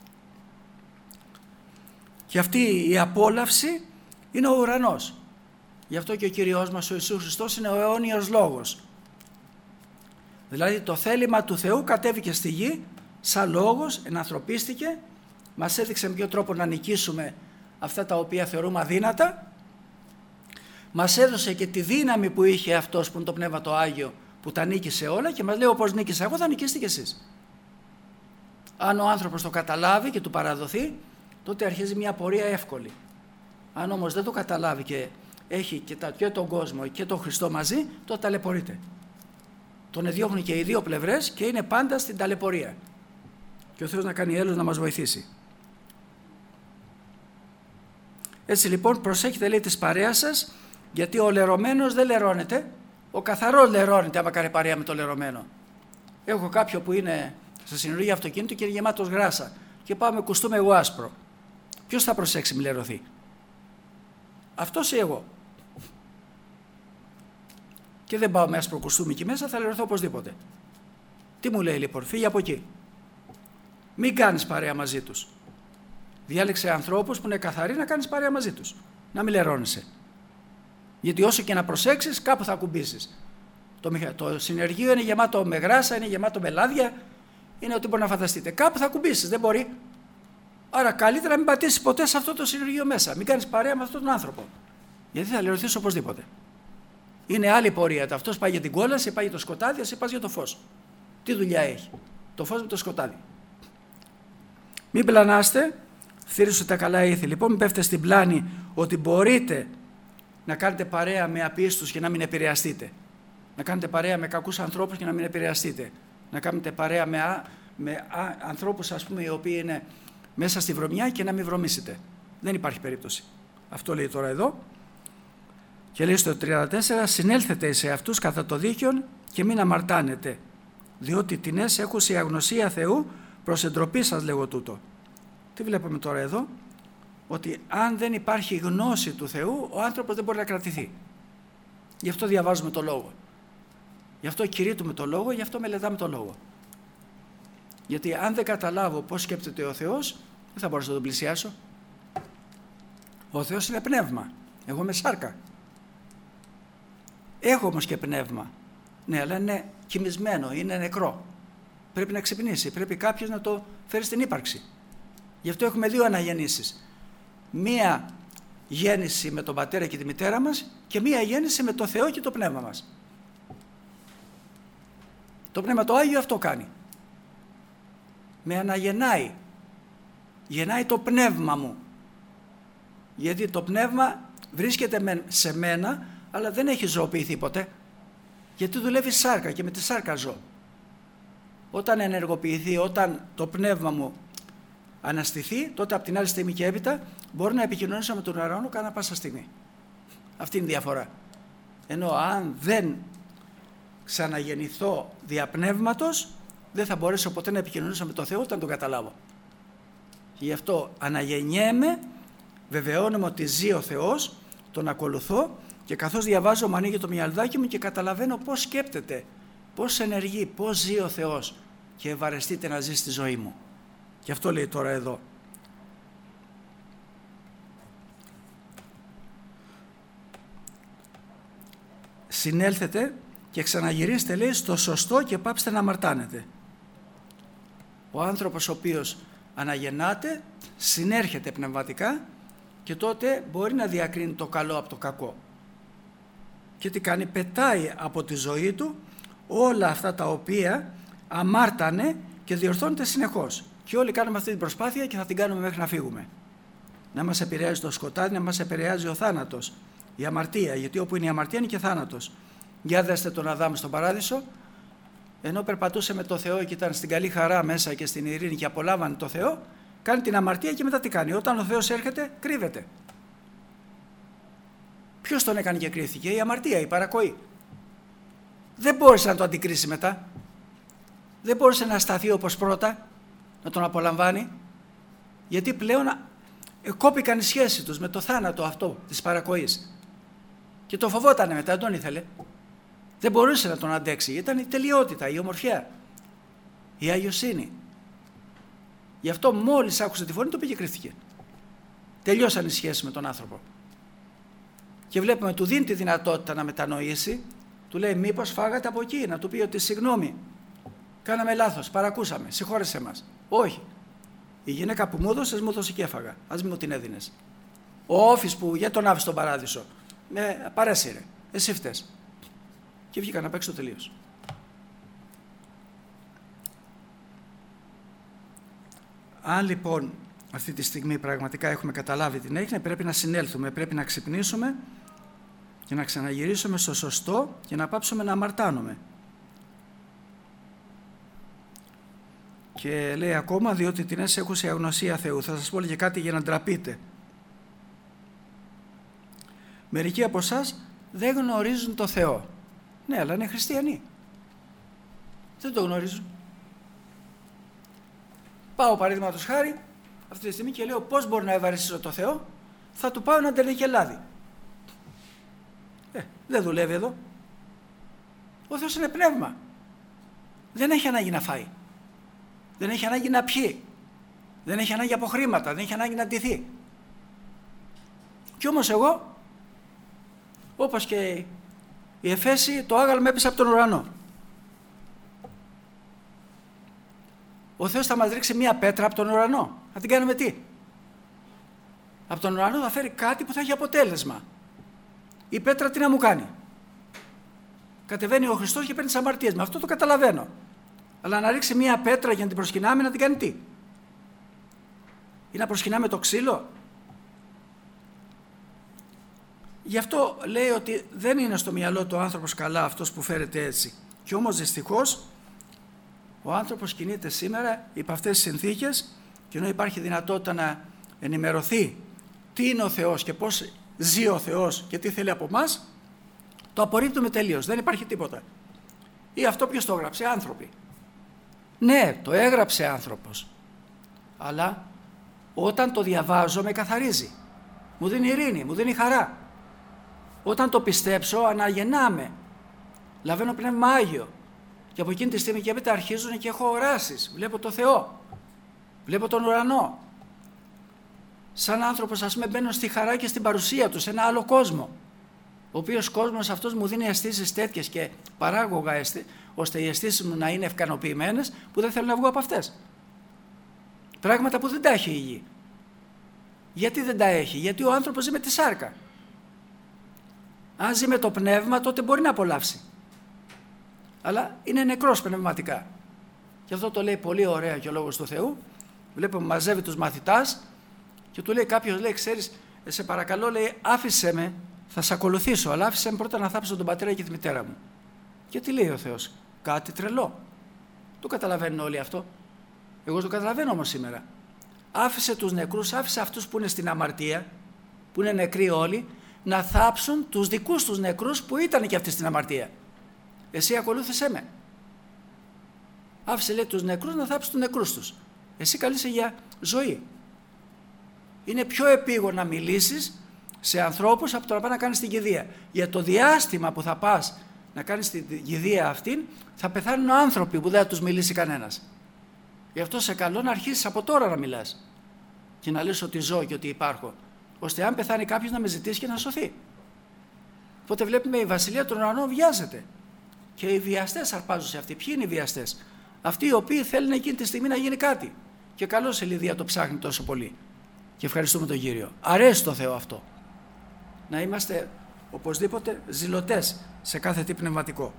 Και αυτή η απόλαυση είναι ο ουρανός. Γι' αυτό και ο Κύριος μας ο Ιησούς Χριστός είναι ο αιώνιος λόγος. Δηλαδή το θέλημα του Θεού κατέβηκε στη γη σαν λόγος, ενανθρωπίστηκε, μας έδειξε με ποιο τρόπο να νικήσουμε αυτά τα οποία θεωρούμε αδύνατα, μας έδωσε και τη δύναμη που είχε αυτός που είναι το Πνεύμα το Άγιο, που τα νίκησε όλα, και μας λέει όπως νίκησα εγώ θα νικήσετε κι εσείς. Αν ο άνθρωπος το καταλάβει και του παραδοθεί, τότε αρχίζει μια πορεία εύκολη. Αν όμως δεν το καταλάβει και έχει και τον κόσμο και τον Χριστό μαζί, τότε ταλαιπωρείται. Τον διώχνουν και οι δύο πλευρές και είναι πάντα στην ταλαιπωρία. Και ο Θεός να κάνει έλεος να μας βοηθήσει. Έτσι λοιπόν προσέχετε, λέει, της παρέας σας, γιατί ο λερωμένος δεν λερώνεται, ο καθαρός λερώνεται άμα κάνει παρέα με το λερωμένο. Έχω κάποιο που είναι στα συνεργεία αυτοκίνητου και είναι γεμάτος γράσα και πάω με κουστούμι εγώ άσπρο. Ποιος θα προσέξει μη λερωθεί? Αυτός ή εγώ? Και δεν πάω με άσπρο κουστούμι εκεί μέσα, θα λερωθώ οπωσδήποτε. Τι μου λέει λοιπόν? Φύγε από εκεί. Μην κάνεις παρέα μαζί τους. Διάλεξε ανθρώπους που είναι καθαροί να κάνεις παρέα μαζί τους. Να μην λερώνεσαι. Γιατί όσο και να προσέξεις, κάπου θα ακουμπήσεις. Το συνεργείο είναι γεμάτο με γράσα, είναι γεμάτο με λάδια, είναι ό,τι μπορεί να φανταστείτε. Κάπου θα ακουμπήσεις, δεν μπορεί. Άρα καλύτερα να μην πατήσεις ποτέ σε αυτό το συνεργείο μέσα. Μην κάνεις παρέα με αυτόν τον άνθρωπο. Γιατί θα λερωθείς οπωσδήποτε. Είναι άλλη πορεία. Αυτός πάει για την κόλαση, πάει για το σκοτάδι, εσύ πας για το φως. Τι δουλειά έχει? Το φως με το σκοτάδι. Μην πλανάστε, θύρησου τα καλά ήθη. Λοιπόν, μην πέφτετε στην πλάνη ότι μπορείτε να κάνετε παρέα με απίστους και να μην επηρεαστείτε. Να κάνετε παρέα με κακούς ανθρώπους και να μην επηρεαστείτε. Να κάνετε παρέα με ανθρώπους, ας πούμε, οι οποίοι είναι μέσα στη βρωμιά και να μην βρωμήσετε. Δεν υπάρχει περίπτωση. Αυτό λέει τώρα εδώ. Και λέει στο 34, συνέλθετε σε αυτούς κατά το δίκαιον και μην αμαρτάνετε, διότι τινές έχουσε η αγνωσία Θεού προς εντροπή σας, λέγω τούτο. Τι βλέπουμε τώρα εδώ? Ότι αν δεν υπάρχει γνώση του Θεού, ο άνθρωπος δεν μπορεί να κρατηθεί. Γι' αυτό διαβάζουμε το Λόγο. Γι' αυτό κηρύττουμε το Λόγο, γι' αυτό μελετάμε το Λόγο. Γιατί αν δεν καταλάβω πώς σκέπτεται ο Θεός, δεν θα μπορέσω να τον πλησιάσω. Ο Θεός είναι πνεύμα. Εγώ είμαι σάρκα. Έχω όμως και πνεύμα. Ναι, αλλά είναι κοιμισμένο, είναι νεκρό. Πρέπει να ξυπνήσει, πρέπει κάποιος να το φέρει στην ύπαρξη. Γι' αυτό έχουμε δύο αναγεννήσεις. Μία γέννηση με τον πατέρα και τη μητέρα μας και μία γέννηση με το Θεό και το πνεύμα μας. Το Πνεύμα το Άγιο αυτό κάνει. Με αναγεννάει. Γεννάει το πνεύμα μου. Γιατί το πνεύμα βρίσκεται σε μένα, αλλά δεν έχει ζωοποιηθεί ποτέ. Γιατί δουλεύει σάρκα και με τη σάρκα ζω. Όταν ενεργοποιηθεί, όταν το πνεύμα μου αναστηθεί, τότε από την άλλη στιγμή και έπειτα μπορώ να επικοινωνήσω με τον ουρανό κάνα πάσα στιγμή. Αυτή είναι η διαφορά. Ενώ αν δεν ξαναγεννηθώ δια πνεύματος, δεν θα μπορέσω ποτέ να επικοινωνήσω με τον Θεό όταν τον καταλάβω. Γι' αυτό αναγεννιέμαι, βεβαιώνομαι ότι ζει ο Θεός, τον ακολουθώ και καθώς διαβάζω μου ανοίγει το μυαλουδάκι μου και καταλαβαίνω πώς σκέπτεται, πώς ενεργεί, πώς ζει ο Θεός και ευαρεστείται να ζει στη ζωή μου. Και αυτό λέει τώρα εδώ. Συνέλθετε και ξαναγυρίστε, λέει, στο σωστό και πάψτε να αμαρτάνετε. Ο άνθρωπος ο οποίος αναγεννάται συνέρχεται πνευματικά και τότε μπορεί να διακρίνει το καλό από το κακό. Και τι κάνει? Πετάει από τη ζωή του όλα αυτά τα οποία αμάρτανε και διορθώνεται συνεχώς. Και όλοι κάνουμε αυτή την προσπάθεια και θα την κάνουμε μέχρι να φύγουμε. Να μας επηρεάζει το σκοτάδι, να μας επηρεάζει ο θάνατος, η αμαρτία, γιατί όπου είναι η αμαρτία είναι και θάνατος. Για δέστε τον Αδάμ στον παράδεισο, ενώ περπατούσε με το Θεό και ήταν στην καλή χαρά μέσα και στην ειρήνη και απολάμβανε το Θεό, κάνει την αμαρτία και μετά τι κάνει? Όταν ο Θεός έρχεται, κρύβεται. Ποιος τον έκανε και κρύφθηκε? Η αμαρτία, η παρακοή. Δεν μπόρεσε να το αντικρίσει μετά. Δεν μπόρεσε να σταθεί όπως πρώτα, να τον απολαμβάνει, γιατί πλέον κόπηκαν οι σχέσεις τους με το θάνατο αυτό της παρακοής. Και το φοβότανε μετά, δεν τον ήθελε. Δεν μπορούσε να τον αντέξει. Ήταν η τελειότητα, η ομορφιά, η αγιοσύνη. Γι' αυτό μόλις άκουσε τη φωνή του πήγε και κρύφτηκε. Τελειώσαν οι σχέσεις με τον άνθρωπο. Και βλέπουμε, του δίνει τη δυνατότητα να μετανοήσει, του λέει μήπως φάγατε από εκεί, να του πει ότι συγγνώμη, κάναμε λάθος, παρακούσαμε, συγχώρεσέ μας. Όχι. Η γυναίκα που μου έδωσε και έφαγα. Ας μην μου την έδινες. Ο όφης που για τον άφησε στον παράδεισο, με παρέσυρε. Εσύ φταίς. Και βγήκα να παίξω τελείως. Αν λοιπόν αυτή τη στιγμή πραγματικά έχουμε καταλάβει την έγινε, πρέπει να συνέλθουμε, πρέπει να ξυπνήσουμε και να ξαναγυρίσουμε στο σωστό και να πάψουμε να αμαρτάνουμε. Και λέει ακόμα, διότι την έσεχουσε η αγνωσία Θεού. Θα σας πω και κάτι για να ντραπείτε. Μερικοί από εσάς δεν γνωρίζουν το Θεό. Ναι, αλλά είναι χριστιανοί. Δεν το γνωρίζουν. Πάω παραδείγματος χάρη αυτή τη στιγμή και λέω πώς μπορώ να ευαρεστήσω το Θεό? Θα του πάω ένα ντελεκελάδι. Δεν δουλεύει εδώ. Ο Θεός είναι πνεύμα. Δεν έχει ανάγκη να φάει. Δεν έχει ανάγκη να πιει. Δεν έχει ανάγκη από χρήματα. Δεν έχει ανάγκη να ντυθεί. Κι όμως εγώ, όπως και οι Εφέσιοι, το άγαλμα έπεσε από τον ουρανό. Ο Θεός θα μας ρίξει μία πέτρα από τον ουρανό. Θα την κάνουμε τι? Από τον ουρανό θα φέρει κάτι που θα έχει αποτέλεσμα. Η πέτρα τι να μου κάνει? Κατεβαίνει ο Χριστός και παίρνει τις αμαρτίες. Με αυτό το καταλαβαίνω. Αλλά να ρίξει μία πέτρα για να την προσκυνάμε, να την κάνει τι? Ή να προσκυνάμε το ξύλο? Γι' αυτό λέει ότι δεν είναι στο μυαλό του άνθρωπος καλά αυτός που φέρεται έτσι. Και όμως δυστυχώς ο άνθρωπος κινείται σήμερα υπ' αυτές τις συνθήκες και ενώ υπάρχει δυνατότητα να ενημερωθεί τι είναι ο Θεός και πώς ζει ο Θεός και τι θέλει από μας, το απορρίπτουμε τελείως. Δεν υπάρχει τίποτα. Ή αυτό ποιος το έγραψε? Άνθρωποι. Ναι, το έγραψε άνθρωπος. Αλλά όταν το διαβάζω με καθαρίζει. Μου δίνει ειρήνη, μου δίνει χαρά. Όταν το πιστέψω αναγεννάμε. Λαβαίνω πνεύμα Άγιο. Και από εκείνη τη στιγμή και έπειτα αρχίζουν και έχω οράσεις. Βλέπω το Θεό. Βλέπω τον ουρανό. Σαν άνθρωπος, ας πούμε, μπαίνω στη χαρά και στην παρουσία του, σε ένα άλλο κόσμο. Ο οποίος κόσμος αυτός μου δίνει αισθήσεις τέτοιες και παράγωγα ώστε οι αισθήσεις μου να είναι ευκανοποιημένες, που δεν θέλω να βγω από αυτές. Πράγματα που δεν τα έχει η γη. Γιατί δεν τα έχει? Γιατί ο άνθρωπος ζει με τη σάρκα. Αν ζει με το πνεύμα, τότε μπορεί να απολαύσει. Αλλά είναι νεκρός πνευματικά. Και αυτό το λέει πολύ ωραία και ο Λόγος του Θεού. Βλέπουμε μαζεύει τους μαθητάς και του λέει κάποιος, λέει, ξέρεις, σε παρακαλώ, λέει, άφησε με, θα σε ακολουθήσω, αλλά άφησε με πρώτα να θάψω τον πατέρα και τη μητέρα μου. Και τι λέει ο Θεός? Κάτι τρελό. Το καταλαβαίνουν όλοι αυτό. Εγώ το καταλαβαίνω όμως σήμερα. Άφησε τους νεκρούς, άφησε αυτούς που είναι στην αμαρτία, που είναι νεκροί όλοι, να θάψουν τους δικούς τους νεκρούς που ήταν και αυτοί στην αμαρτία. Εσύ ακολούθησέ με. Άφησε, λέει, τους νεκρούς να θάψουν τους νεκρούς τους. Εσύ καλείσαι για ζωή. Είναι πιο επίγον να μιλήσεις σε ανθρώπους από το να πας να κάνεις την κηδεία. Για το διάστημα που θα πας να κάνεις την κηδεία αυτήν, θα πεθάνουν άνθρωποι που δεν θα τους μιλήσει κανένας. Γι' αυτό σε καλώ να αρχίσεις από τώρα να μιλάς και να λες ότι ζω και ότι υπάρχω, ώστε αν πεθάνει κάποιος να με ζητήσει και να σωθεί. Οπότε βλέπουμε η βασιλεία των ουρανών βιάζεται και οι βιαστές αρπάζουν σε αυτή. Ποιοι είναι οι βιαστές? Αυτοί οι οποίοι θέλουν εκείνη τη στιγμή να γίνει κάτι. Και καλώς η Λιδία το ψάχνει τόσο πολύ. Και ευχαριστούμε τον Κύριο. Αρέσει το Θεό αυτό. Να είμαστε οπωσδήποτε ζηλωτές σε κάθε τι πνευματικό.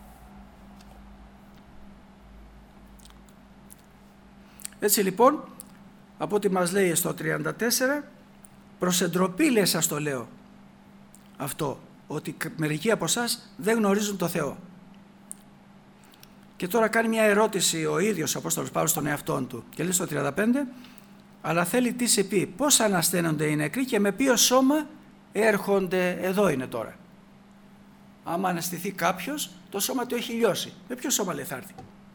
Έτσι λοιπόν, από ό,τι μας λέει στο 34, προς εντροπή λέει σας το λέω αυτό, ότι μερικοί από εσάς δεν γνωρίζουν το Θεό. Και τώρα κάνει μια ερώτηση ο ίδιος ο Απόστολος Παύλος στον εαυτόν του και λέει στο 35, αλλά θέλει τι σε πει, πώς ανασταίνονται οι νεκροί και με ποιο σώμα έρχονται? Εδώ είναι τώρα. Άμα αναστηθεί κάποιος, το σώμα του έχει λιώσει. Με ποιο σώμα λέει θα έρθει?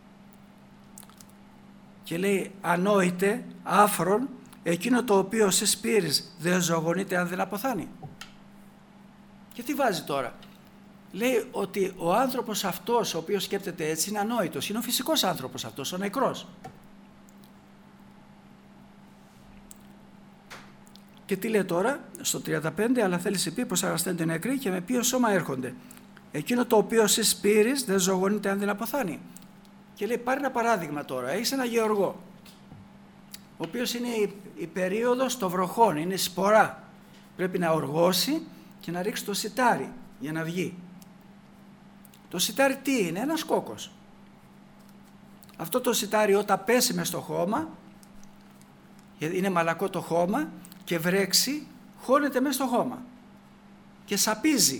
Και λέει, ανόητε, άφρον, εκείνο το οποίο σε σπείρεις δεν ζωογονείται αν δεν αποθάνει. Και τι βάζει τώρα? Λέει ότι ο άνθρωπος αυτός ο οποίος σκέπτεται έτσι είναι ανόητος, είναι ο φυσικός άνθρωπος αυτός, ο νεκρός. Και τι λέει τώρα στο 35, αλλά θέλεις πει πως ανασταίνονται οι νεκροί και με ποιο σώμα έρχονται? Εκείνο το οποίο σε σπείρεις δεν ζωογονείται αν δεν αποθάνει. Και λέει, πάρει ένα παράδειγμα τώρα, έχεις ένα γεωργό, ο οποίος είναι η περίοδος των βροχών, είναι σπορά. Πρέπει να οργώσει και να ρίξει το σιτάρι για να βγει. Το σιτάρι τι είναι? Ένας κόκκος. Αυτό το σιτάρι όταν πέσει μες στο χώμα, είναι μαλακό το χώμα, και βρέξει, χώνεται μέσα στο χώμα και σαπίζει.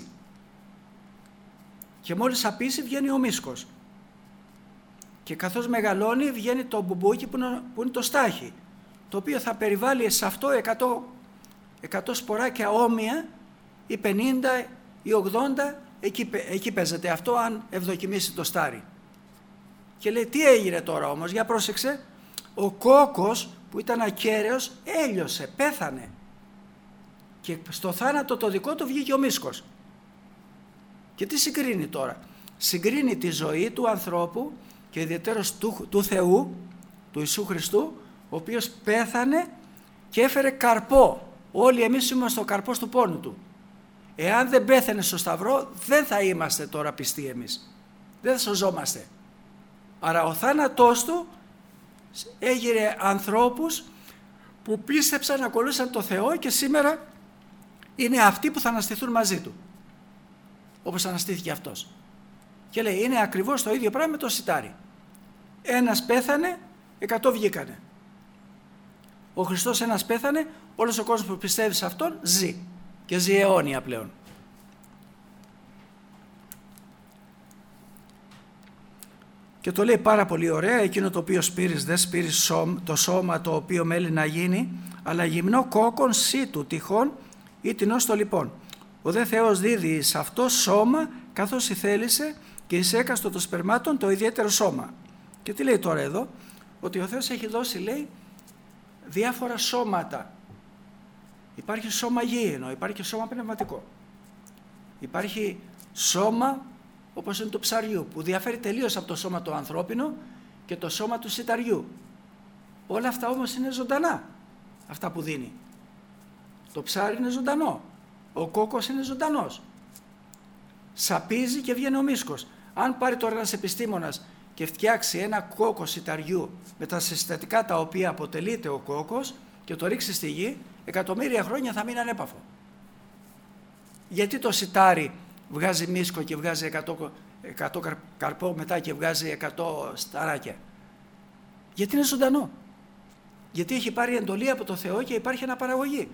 Και μόλις σαπίσει βγαίνει ο μίσκος. Και καθώς μεγαλώνει βγαίνει το μπουμπούκι που είναι το στάχι, το οποίο θα περιβάλλει σε αυτό 100 σποράκια όμοια ή 50 ή 80, εκεί παίζεται αυτό αν ευδοκιμήσει το στάρι. Και λέει, τι έγινε τώρα όμως? Για πρόσεξε, ο κόκκος που ήταν ακέραιος έλειωσε, πέθανε. Και στο θάνατο το δικό του βγήκε ο μίσκος. Και τι συγκρίνει τώρα? Συγκρίνει τη ζωή του ανθρώπου και ιδιαίτερως του Θεού, του Ιησού Χριστού, ο οποίος πέθανε και έφερε καρπό. Όλοι εμείς είμαστε στο καρπός του πόνου του. Εάν δεν πέθανε στο σταυρό, δεν θα είμαστε τώρα πιστοί εμείς. Δεν θα σωζόμαστε. Άρα ο θάνατός του έγινε ανθρώπους που πίστεψαν, ακολούθησαν το Θεό και σήμερα είναι αυτοί που θα αναστηθούν μαζί του. Όπως αναστήθηκε αυτός. Και λέει, είναι ακριβώς το ίδιο πράγμα με το σιτάρι. Ένας πέθανε, 100 βγήκανε. Ο Χριστός ένας πέθανε, όλος ο κόσμος που πιστεύει σε Αυτόν ζει. Και ζει αιώνια πλέον. Και το λέει πάρα πολύ ωραία, εκείνο το οποίο σπείρεις δεν σπείρεις το σώμα το οποίο μέλει να γίνει, αλλά γυμνό κόκκον σύ του τυχόν ή τεινός το λοιπόν. Ο δε Θεός δίδει σε αυτό σώμα καθώς θέλησε και εις έκαστο των σπερμάτων το ιδιαίτερο σώμα. Και τι λέει τώρα εδώ? Ότι ο Θεός έχει δώσει, λέει, διάφορα σώματα. Υπάρχει σώμα γήινο, υπάρχει σώμα πνευματικό. Υπάρχει σώμα όπως είναι του ψαριού, που διαφέρει τελείως από το σώμα του ανθρώπινου και το σώμα του σιταριού. Όλα αυτά όμως είναι ζωντανά, αυτά που δίνει. Το ψάρι είναι ζωντανό, ο κόκκος είναι ζωντανός. Σαπίζει και βγαίνει ο μίσκος. Αν πάρει τώρα ένας επιστήμονας και φτιάξει ένα κόκκο σιταριού με τα συστατικά τα οποία αποτελείται ο κόκκος και το ρίξει στη γη, εκατομμύρια χρόνια θα μείνει ανέπαφο. Γιατί το σιτάρι βγάζει μίσκο και βγάζει 100 καρπό μετά και βγάζει 100 σταράκια? Γιατί είναι ζωντανό. Γιατί έχει πάρει εντολή από το Θεό και υπάρχει αναπαραγωγή.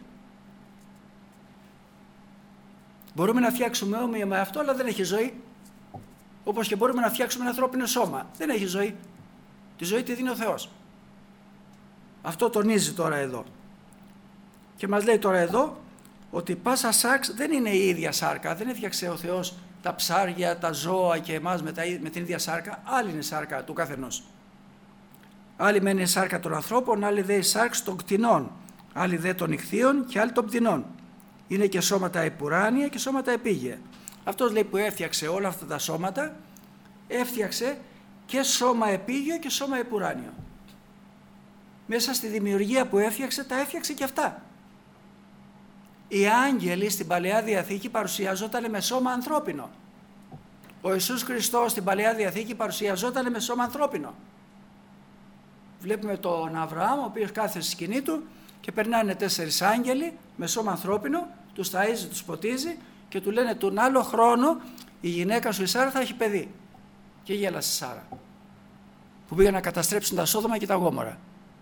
Μπορούμε να φτιάξουμε όμοια με αυτό, αλλά δεν έχει ζωή. Όπως και μπορούμε να φτιάξουμε ένα ανθρώπινο σώμα. Δεν έχει ζωή. Τη ζωή τη δίνει ο Θεός. Αυτό τονίζει τώρα εδώ. Και μας λέει τώρα εδώ ότι πάσα σάρξ δεν είναι η ίδια σάρκα. Δεν έφτιαξε ο Θεός τα ψάρια, τα ζώα και εμάς με την ίδια σάρκα. Άλλη είναι η σάρκα του καθενός. Άλλη μένει η σάρκα των ανθρώπων, άλλη δε η σάρκα των κτηνών, άλλοι δε των ιχθύων και άλλοι των πτηνών. Είναι και σώματα επουράνια και σώματα επίγεια. Αυτός λέει που έφτιαξε όλα αυτά τα σώματα, έφτιαξε και σώμα επίγειο και σώμα επουράνιο. Μέσα στη δημιουργία που έφτιαξε, τα έφτιαξε και αυτά. Οι άγγελοι στην Παλαιά Διαθήκη παρουσιαζόταν με σώμα ανθρώπινο. Ο Ιησούς Χριστός στην Παλαιά Διαθήκη παρουσιαζόταν με σώμα ανθρώπινο. Βλέπουμε τον Αβραάμ, ο οποίος κάθεται στη σκηνή του και περνάνε 4 άγγελοι με σώμα ανθρώπινο, τους ταΐζει, τους ποτίζει και του λένε τον άλλο χρόνο η γυναίκα σου η Σάρα θα έχει παιδί. Και γέλασε η Σάρα, που πήγαν να καταστρέψουν τα Σόδομα και τα Γόμορα.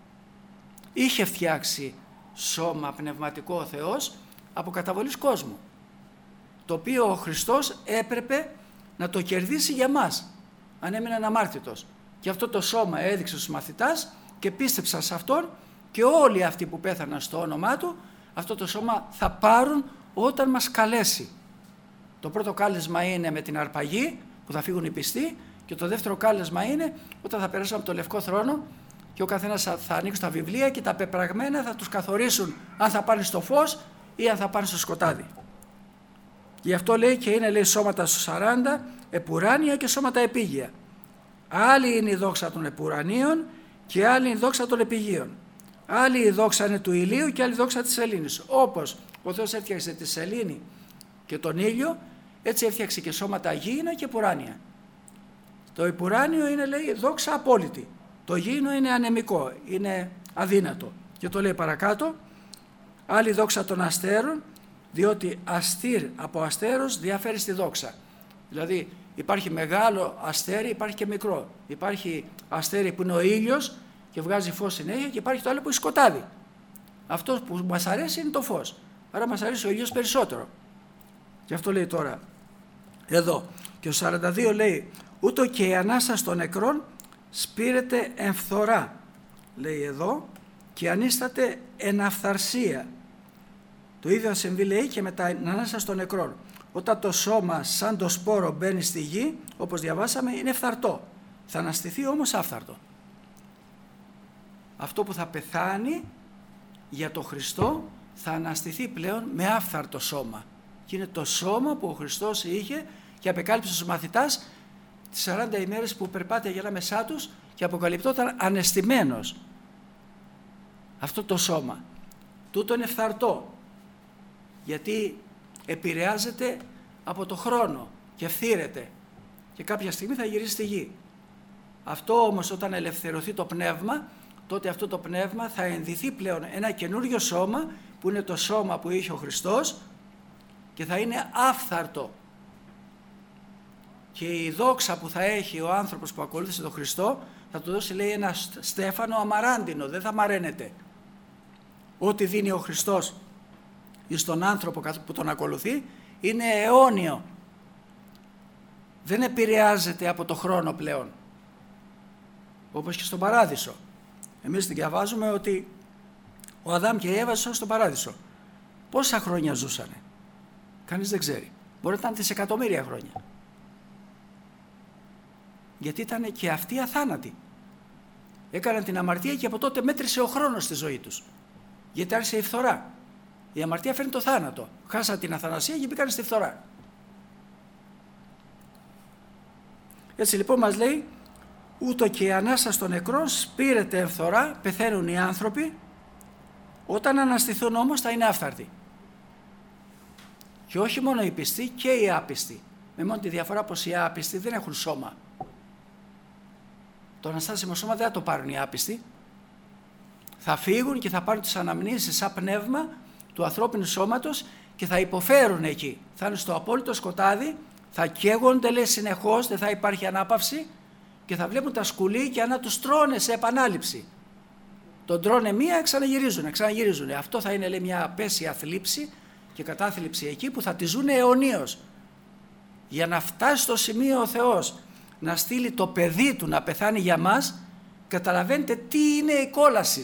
Είχε φτιάξει σώμα πνευματικό ο Θεός από καταβολής κόσμου, το οποίο ο Χριστός έπρεπε να το κερδίσει για μας, αν έμεινε αναμάρτητος. Και αυτό το σώμα έδειξε στους μαθητάς και πίστεψαν σε Αυτόν, και όλοι αυτοί που πέθαναν στο όνομά Του, αυτό το σώμα θα πάρουν όταν μας καλέσει. Το πρώτο κάλεσμα είναι με την αρπαγή, που θα φύγουν οι πιστοί, και το δεύτερο κάλεσμα είναι όταν θα περάσουν από το Λευκό Θρόνο και ο καθένας θα ανοίξει τα βιβλία και τα πεπραγμένα θα τους καθορίσουν αν θα πάνε στο φως ή αν θα πάνε στο σκοτάδι. Γι' αυτό λέει και είναι, λέει, σώματα στους 40, επουράνια και σώματα επίγεια. Άλλη είναι η δόξα των επουρανίων και άλλη είναι η δόξα των επιγείων. Άλλη η δόξα είναι του ηλίου και άλλη η δόξα της σελήνης. Όπως ο Θεός έφτιαξε τη σελήνη και τον ήλιο, έτσι έφτιαξε και σώματα γήινα και επουράνια. Το επουράνιο είναι, λέει, δόξα απόλυτη. Το γήινο είναι ανεμικό, είναι αδύνατο. Και το λέει παρακάτω, άλλη δόξα των αστέρων, διότι αστήρ από αστέρος διαφέρει στη δόξα. Δηλαδή υπάρχει μεγάλο αστέρι, υπάρχει και μικρό. Υπάρχει αστέρι που είναι ο ήλιος και βγάζει φως συνέχεια και υπάρχει το άλλο που είναι σκοτάδι. Αυτό που μας αρέσει είναι το φως. Άρα μας αρέσει ο ήλιος περισσότερο. Και αυτό λέει τώρα εδώ. Και ο 42 λέει, ούτω και η Ανάσταση των νεκρών σπείρεται εμφθορά, λέει εδώ, και ανίσταται εν αυθαρσία. Το ίδιο θα συμβεί, λέει, και με την Ανάσταση των νεκρών. Όταν το σώμα σαν το σπόρο μπαίνει στη γη, όπως διαβάσαμε, είναι φθαρτό. Θα αναστηθεί όμως άφθαρτο. Αυτό που θα πεθάνει για το Χριστό θα αναστηθεί πλέον με άφθαρτο σώμα. Και είναι το σώμα που ο Χριστός είχε και απεκάλυψε στους μαθητάς τις 40 ημέρες που περπάτησε ανάμεσά τους και αποκαλυπτόταν αναισθημένος. Αυτό το σώμα. Τούτο είναι φθαρτό, γιατί επηρεάζεται από το χρόνο και φθήρεται και κάποια στιγμή θα γυρίσει στη γη. Αυτό όμως όταν ελευθερωθεί το πνεύμα, τότε αυτό το πνεύμα θα ενδυθεί πλέον ένα καινούριο σώμα που είναι το σώμα που είχε ο Χριστός και θα είναι άφθαρτο. Και η δόξα που θα έχει ο άνθρωπος που ακολούθησε τον Χριστό θα του δώσει, λέει, ένα στέφανο αμαράντινο, δεν θα μαραίνεται. Ό,τι δίνει ο Χριστός στον άνθρωπο που τον ακολουθεί είναι αιώνιο. Δεν επηρεάζεται από το χρόνο πλέον. Όπως και στον παράδεισο. Εμείς διαβάζουμε ότι ο Αδάμ και η Εύα ζούσαν στον παράδεισο. Πόσα χρόνια ζούσανε? Κανείς δεν ξέρει. Μπορεί να ήταν δισεκατομμύρια χρόνια. Γιατί ήταν και αυτοί αθάνατοι. Έκαναν την αμαρτία και από τότε μέτρησε ο χρόνος στη ζωή τους. Γιατί άρχισε η φθορά. Η αμαρτία φέρνει το θάνατο. Χάσαν την αθανασία και μπήκαν στη φθορά. Έτσι λοιπόν μας λέει, ούτω και η Ανάσταση των νεκρών σπείρεται εν φθορά, πεθαίνουν οι άνθρωποι, όταν αναστηθούν όμως θα είναι άφθαρτοι. Και όχι μόνο οι πιστοί και οι άπιστοι. Με μόνο τη διαφορά πως οι άπιστοι δεν έχουν σώμα. Το αναστάσιμο σώμα δεν θα το πάρουν οι άπιστοι. Θα φύγουν και θα πάρουν τις αναμνήσεις σαν πνεύμα του ανθρώπινου σώματος και θα υποφέρουν εκεί. Θα είναι στο απόλυτο σκοτάδι, θα καίγονται, λέει, συνεχώς, δεν θα υπάρχει ανάπαυση και θα βλέπουν τα σκουλίκια να τους τρώνε σε επανάληψη. Τον τρώνε μία, ξαναγυρίζουν. Αυτό θα είναι, λέει, μια απέσια θλίψη και κατάθλιψη εκεί που θα τη ζουν αιωνίως. Για να φτάσει στο σημείο ο Θεός να στείλει το παιδί του να πεθάνει για μας, καταλαβαίνετε τι είναι η κόλαση.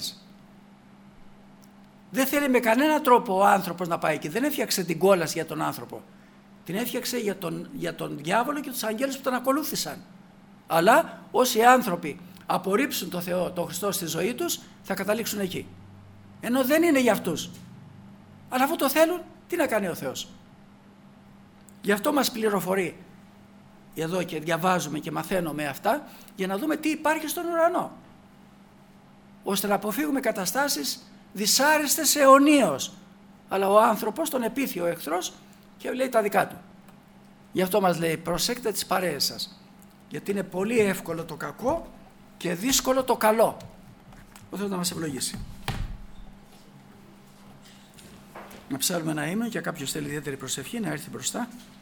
Δεν θέλει με κανένα τρόπο ο άνθρωπος να πάει εκεί. Δεν έφτιαξε την κόλαση για τον άνθρωπο. Την έφτιαξε για τον διάβολο και τους αγγέλους που τον ακολούθησαν. Αλλά όσοι άνθρωποι απορρίψουν τον Θεό, τον Χριστό στη ζωή τους, θα καταλήξουν εκεί. ενώ δεν είναι για αυτούς. Αλλά αφού το θέλουν, τι να κάνει ο Θεός? Γι' αυτό μας πληροφορεί εδώ και διαβάζουμε και μαθαίνουμε αυτά, για να δούμε τι υπάρχει στον ουρανό, ώστε να αποφύγουμε καταστάσεις δυσάρεστες αιωνίως. Αλλά ο άνθρωπος τον επίθει ο εχθρός και λέει τα δικά του. Γι' αυτό μας λέει, προσέξτε τις παρέες σας, γιατί είναι πολύ εύκολο το κακό και δύσκολο το καλό. Ο Θεός να μας ευλογήσει. Να ψάλουμε ένα ύμνο και κάποιος θέλει ιδιαίτερη προσευχή να έρθει μπροστά.